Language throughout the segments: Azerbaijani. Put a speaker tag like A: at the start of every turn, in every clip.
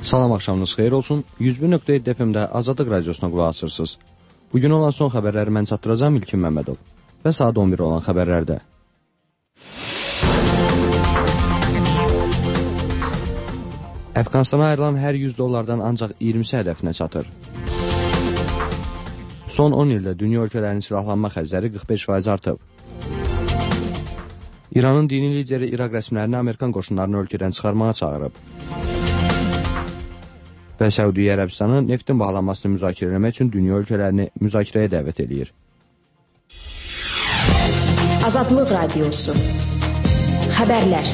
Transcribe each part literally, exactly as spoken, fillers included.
A: Salam, axşamınız xeyir olsun. yüz bir nöqtə yeddi F M-də Azadlıq Radiosuna qulaq asırsınız. Bugün olan son xəbərləri mən çatdıracağım İlkin Məmmədov və saat on bir olan xəbərlərdə. Əfqanistana ayrılan hər yüz dollardan ancaq iyirmisi hədəfinə çatır. Son on ildə dünya ölkələrinin silahlanma xərcləri qırx beş faiz artıb. İranın dini lideri İraq rəsmilərini Amerikan qoşunlarını ölkədən çıxarmağa çağırıb. Və Səudiyyə Ərəbistanı neftin bağlanmasını müzakirə etmək üçün dünya ölkələrini müzakirəyə dəvət edir.
B: Azadlıq Radiosu. Xəbərlər.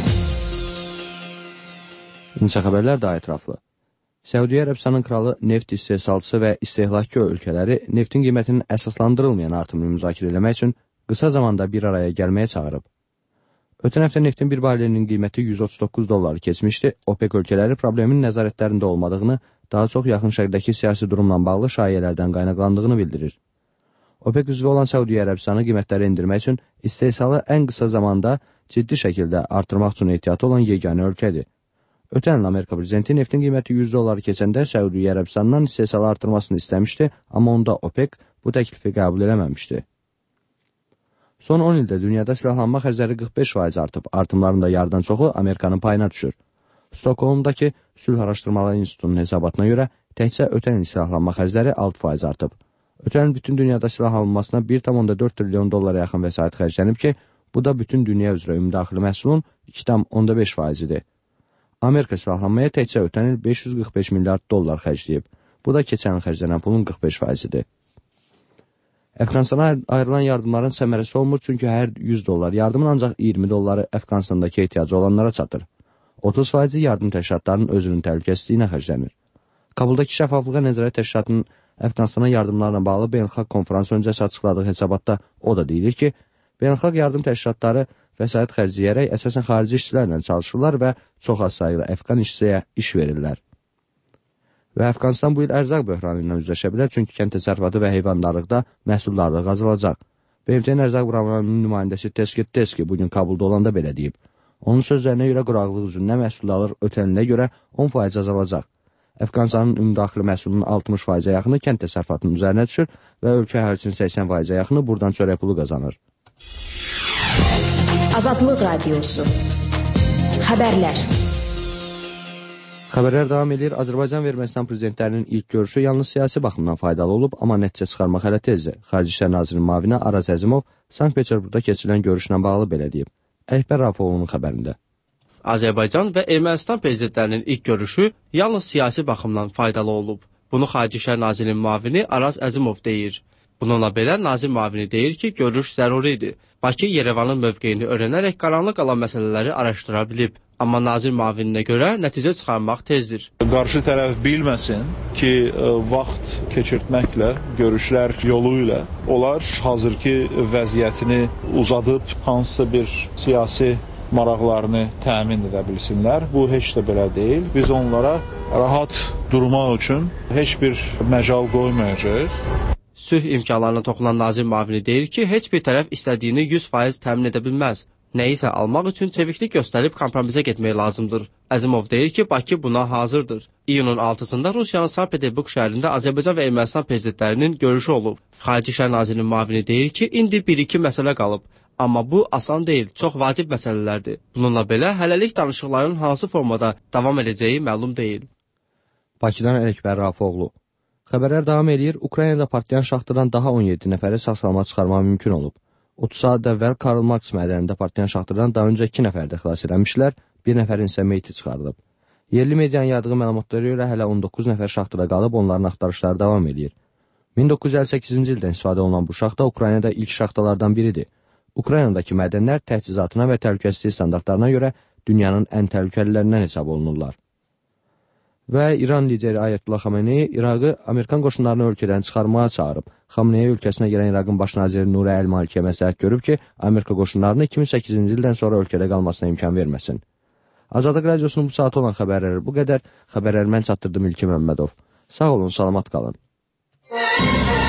A: İnsə xəbərlər daha ətraflı. Səudiyyə Ərəbistanın kralı neft istehsalçısı və istehlakçı ölkələri neftin qiymətinin əsaslandırılmayan artımını müzakirə etmək üçün qısa zamanda bir araya gəlməyə çağırıb. Ötən həftə neftin bir barelinin qiyməti yüz otuz doqquz dolları keçmişdi. OPEC ölkələri problemin nəzarətlərində olmadığını, daha çox yaxın şərqdəki siyasi durumla bağlı şayələrdən qaynaqlandığını bildirir. OPEC üzvü olan Səudiyyə Ərəbistanı qiymətləri endirmək üçün istehsalı ən qısa zamanda ciddi şəkildə artırmaq üçün ehtiyatı olan yeganə ölkədir. Ötən il Amerika prezidenti neftin qiyməti yüz dolları keçəndə Səudiyyə Ərəbistandan istehsalı artırmasını istəmişdi, amma onda OPEC bu təklifi qəbul eləməmişdi. Son on ildə dünyada silahlanma xərcləri qırx beş faiz artıb, artımlarında yarıdan çoxu Amerikanın payına düşür. Stokholmdakı Sülh Araşdırmaları İnstitutunun hesabatına görə təkcə ötən il silahlanma xərcləri altı faiz artıb. Ötən il bütün dünyada silah alınmasına bir tam onda dörd trilyon dollara yaxın vəsait xərclənib ki, bu da bütün dünya üzrə ümumdaxili məhsulun iki tam onda beş faizidir. Amerika silahlanmaya təkcə ötən il beş yüz qırx beş milyard dollar xərcləyib. Bu da keçən il xərclənən pulun qırx beş faizidir. Əfqanistana ayrılan yardımların səmərəsi olmur, çünki hər yüz dollar yardımın ancaq iyirmi dolları Əfqanistandakı ehtiyacı olanlara çatır. otuz faizi yardım təşkilatlarının özünün təhlükəsizliyinə xərclənir. Kabuldakı Şəffaflığa Nəzarət Təşkilatının Əfqanistana yardımlarla bağlı beynəlxalq konfrans öncəsi açıqladığı hesabatda o da deyilir ki, beynəlxalq yardım təşkilatları vəsait xərcləyərək əsasən xarici işçilərlə çalışırlar və çox az sayılı Əfqan işçiyə iş verirlər. Və Əfqanistan bu il ərzaq böhranı ilə üzləşə bilər, çünki kənd təsərrüfatı və heyvandarlıqda məhsuldarlıq azalacaq. B M T-nin ərzaq proqramının nümayəndəsi Teskit Teski bugün Kabulda olanda belə deyib. Onun sözlərinə görə quraqlıq üzündən məhsuldarlıq ötən ilə görə on faiz azalacaq. Əfqanistanın ümumdaxili məhsulunun altmış faizə yaxını kənd təsərrüfatının üzərinə düşür və ölkə əhalisinin səksən faizə yaxını buradan çörək pulu qazanır.
B: Azadlıq Radiosu. Xəbərlər.
A: Xəbərlər davam edir. Azərbaycan və Ermənistan prezidentlərinin ilk görüşü yalnız siyasi baxımdan faydalı olub, amma nəticə çıxarmaq hələ tezdir. Xarici İşlər Nazirinin müavini Araz Əzimov Sankt-Peterburqda keçirilən görüşlə bağlı belə deyib. Ələkbər Rafovunun xəbərində.
C: Azərbaycan və Ermənistan prezidentlərinin ilk görüşü yalnız siyasi baxımdan faydalı olub. Bunu Xarici İşlər Nazirinin müavini Araz Əzimov deyir. Bununla belə nazir müavini deyir ki, görüş zəruridir. Bakı Yerevanın mövqeyini öyrənərək qaranlıq qalan məsələləri araşdıra bilib. Amma nazir müavininə görə nəticə çıxarmaq tezdir.
D: Qarşı tərəf bilməsin ki, vaxt keçirtməklə, görüşlər yolu ilə onlar hazırki vəziyyətini uzadıb hansısa bir siyasi maraqlarını təmin edə bilsinlər. Bu heç də belə deyil. Biz onlara rahat durmaq üçün heç bir məcal qoymayacağıq.
C: Sülh imkanlarına toxunan nazir müavini deyir ki, heç bir tərəf istədiyini yüz faiz təmin edə bilməz. Nəyisə almaq üçün çeviklik göstərib kompromisə getmək lazımdır. Əzimov deyir ki, Bakı buna hazırdır. İyunun altısında Rusiyanın Sankt-Peterburq şəhərində Azərbaycan və Ermənistan prezidentlərinin görüşü olub. Xarici İşlər Nazirinin müavini deyir ki, indi bir-iki məsələ qalıb. Amma bu asan deyil, çox vacib məsələlərdir. Bununla belə hələlik danışıqların hansı formada davam edəcəyi məlum deyil.
A: Bakıdan Ələkbər Rafoğlu. Xəbərlər davam edir. Ukraynada partlayan şaxtadan daha on yeddi nəfəri sağ-salamat çıxarmaq mümkün olub. otuz saat əvvəl Karl Marx mədənində partlayan şaxtadan daha öncə iki nəfər də xilas edilmişlər, bir nəfərin isə meyti çıxarılıb. Yerli medianın yaydığı məlumatlara görə hələ on doqquz nəfər şaxtada qalıb, onların axtarışları davam edir. min doqquz yüz əlli səkkizinci ildən istifadə olunan bu şaxta Ukraynada ilk şaxtalardan biridir. Ukraynadakı mədənlər təchizatına və təhlükəsizlik standartlarına görə dünyanın ən təhlükəlilərindən hesab olunurlar. Və İran lideri Ayətullah Xamenei İraqı Amerikan qoşunlarını ölkədən çıxarmağa çağırıb. Xamenei ölkəsinə gələn İraqın baş naziri Nuri Əl-Malikiyə məsləhət görüb ki, Amerika qoşunlarını iki min səkkizinci ildən sonra ölkədə qalmasına imkan verməsin. Azadlıq Radiosunun bu saat olan xəbərləri bu qədər. Xəbərləri mən çatdırdım İlkin Məmmədov. Sağ olun, salamat qalın.